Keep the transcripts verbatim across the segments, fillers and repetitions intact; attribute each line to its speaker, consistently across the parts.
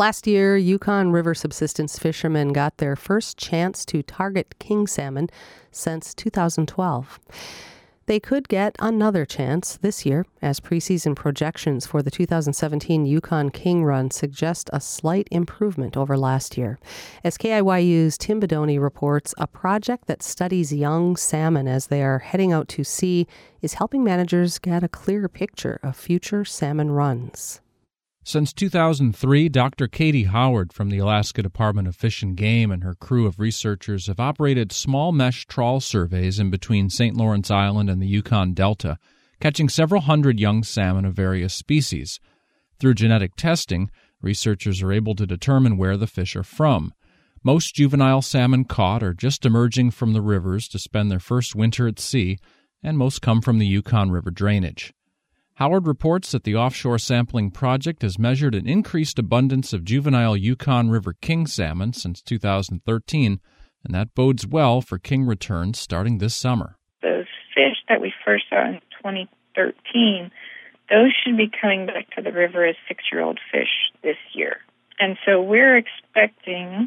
Speaker 1: Last year, Yukon River subsistence fishermen got their first chance to target king salmon since two thousand twelve. They could get another chance this year, as preseason projections for the two thousand seventeen Yukon King Run suggest a slight improvement over last year. As K I Y U's Tim Bedoni reports, a project that studies young salmon as they are heading out to sea is helping managers get a clearer picture of future salmon runs.
Speaker 2: Since two thousand three, Doctor Katie Howard from the Alaska Department of Fish and Game and her crew of researchers have operated small mesh trawl surveys in between Saint Lawrence Island and the Yukon Delta, catching several hundred young salmon of various species. Through genetic testing, researchers are able to determine where the fish are from. Most juvenile salmon caught are just emerging from the rivers to spend their first winter at sea, and most come from the Yukon River drainage. Howard reports that the offshore sampling project has measured an increased abundance of juvenile Yukon River king salmon since two thousand thirteen, and that bodes well for king returns starting this summer.
Speaker 3: Those fish that we first saw in twenty thirteen, those should be coming back to the river as six-year-old fish this year. And so we're expecting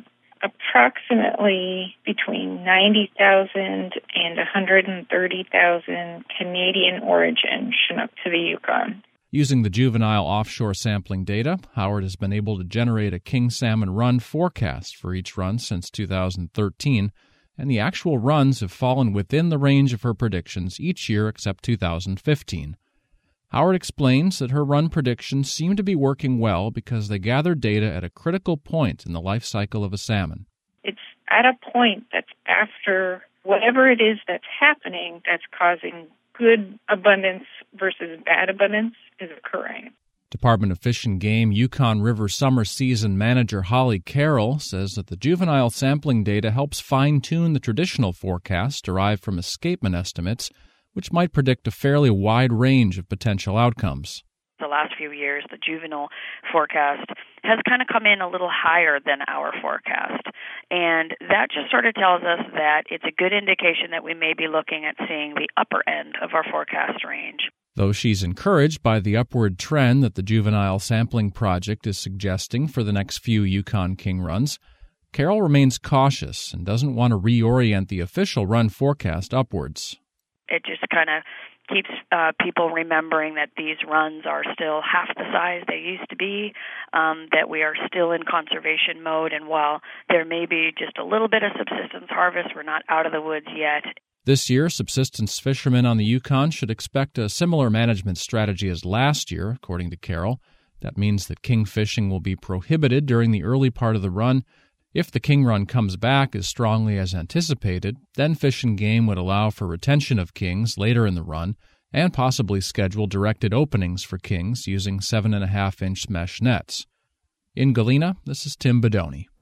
Speaker 3: approximately between ninety thousand and one hundred thirty thousand Canadian origin Chinook to the Yukon.
Speaker 2: Using the juvenile offshore sampling data, Howard has been able to generate a king salmon run forecast for each run since two thousand thirteen, and the actual runs have fallen within the range of her predictions each year except two thousand fifteen. Howard explains that her run predictions seem to be working well because they gather data at a critical point in the life cycle of a salmon.
Speaker 3: It's at a point that's after whatever it is that's happening that's causing good abundance versus bad abundance is occurring.
Speaker 2: Department of Fish and Game Yukon River Summer Season Manager Holly Carroll says that the juvenile sampling data helps fine-tune the traditional forecast derived from escapement estimates, which might predict a fairly wide range of potential outcomes.
Speaker 4: The last few years, the juvenile forecast has kind of come in a little higher than our forecast. And that just sort of tells us that it's a good indication that we may be looking at seeing the upper end of our forecast range.
Speaker 2: Though she's encouraged by the upward trend that the juvenile sampling project is suggesting for the next few Yukon King runs, Carroll remains cautious and doesn't want to reorient the official run forecast upwards.
Speaker 4: It just kind of keeps uh, people remembering that these runs are still half the size they used to be, um, that we are still in conservation mode, and while there may be just a little bit of subsistence harvest, we're not out of the woods yet.
Speaker 2: This year, subsistence fishermen on the Yukon should expect a similar management strategy as last year, according to Carroll. That means that king fishing will be prohibited during the early part of the run. If the king run comes back as strongly as anticipated, then Fish and Game would allow for retention of kings later in the run and possibly schedule directed openings for kings using seven and a half inch mesh nets. In Galena, this is Tim Bedoni.